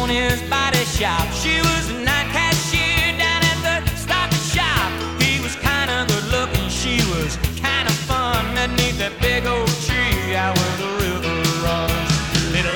his body shop. She was a night cashier down at the stock shop. He was kinda good looking, she was kinda fun. Beneath that big old tree out where the river runs. Little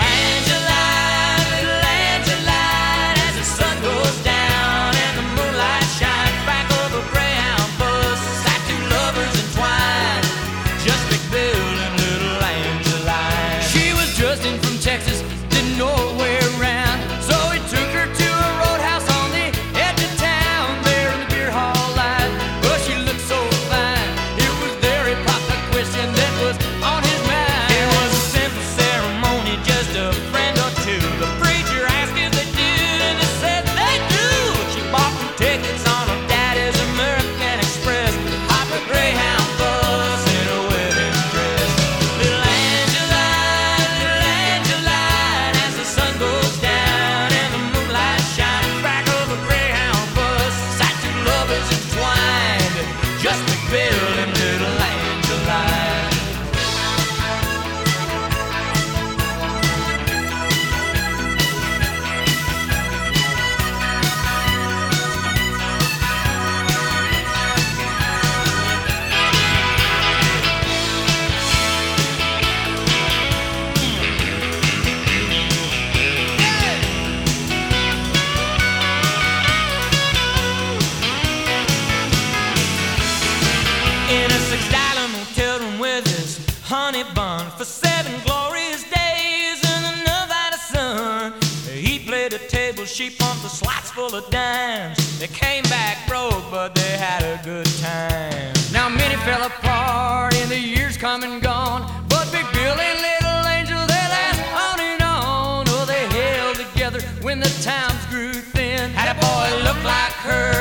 Angeline, as the sun goes down and the moonlight shines back over Greyhound bus. Like two lovers entwined, just Big Bill and little Angeline. She was Justin from Texas, didn't know her way around, so he took her to a roadhouse on the edge of town. There in the beer hall light, but she looked so fine. It was there he popped a question that was on his mind. It was a simple ceremony, just a friend or two. The preacher asked if they did, and they said they do. She bought them tickets on her daddy's American Express. Hopped a Greyhound bus in a wedding dress. Little Angeline, as the sun goes down and the moonlight shines back over Greyhound bus. Sight two lovers entwined, just Big Bill and little Angeline. In a six-dollar motel room with his honey bun for 7 glorious days and another out of sun. He played a table, she pumped the slots full of dimes. They came back broke, but they had a good time. Now many fell apart in the years come and gone, but Big Bill and Little Angel, they last on and on. Oh, they held together when the times grew thin. Had a boy look like her,